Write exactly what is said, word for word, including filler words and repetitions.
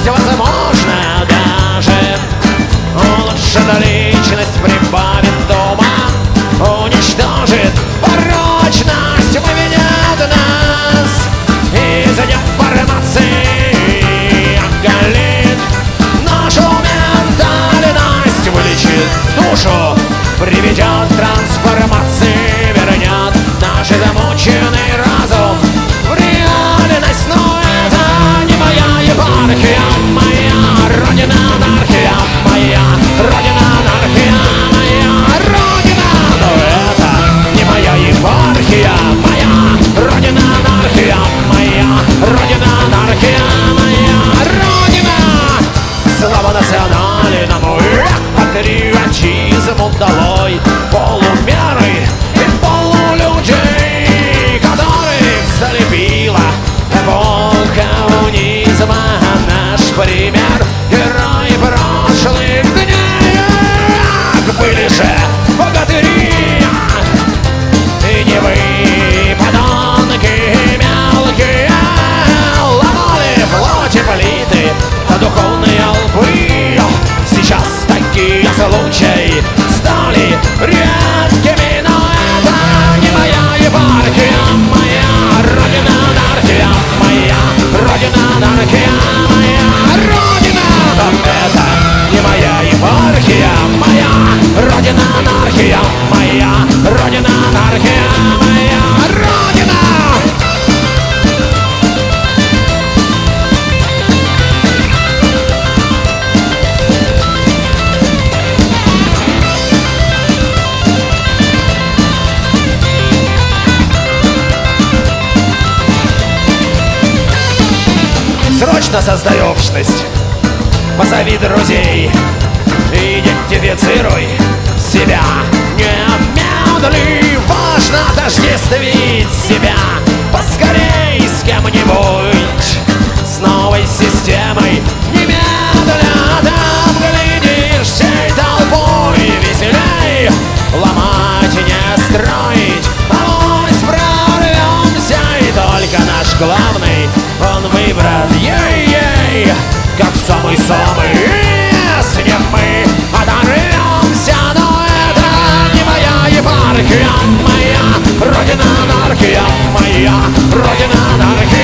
возможно, даже улучшит личность, прибавит ума, уничтожит порочность, выведет нас из деформации, оголит нашу ментальность, вылечит душу, приведет к трансформации, вернет наш замученный разум в реальность. Но это не моя епархия, моя родина анархия, моя родина анархия, моя родина. Но это не моя епархия, моя родина анархия, моя родина анархия, моя родина. Слава национальному патриотизму долой полумеры и полулюдей, которых залепила эпоха коммунизма. Наш пример — герои прошлых дней. Были же богатыри, и не вы, подонки мелкие, ломали плоти плиты до духовной албы. Сейчас такие случаи стали редкими, но это не моя епархия, моя родина анархия, моя родина анархия, моя родина. Но это не моя епархия, моя родина анархия, моя родина анархия, моя родина. Срочно создай общность, позови друзей, идентифицируй себя, немедли. Важно отождествить себя поскорей с кем-нибудь, с новой системой. Немедля там глядишь всей толпой, веселей ломать, не строить, а мы справимся. И только наш главный, он выбран, ей-ей, как самый-самый. Если мы оторвемся, но это не моя епархия, моя родина анархия, моя родина анархия.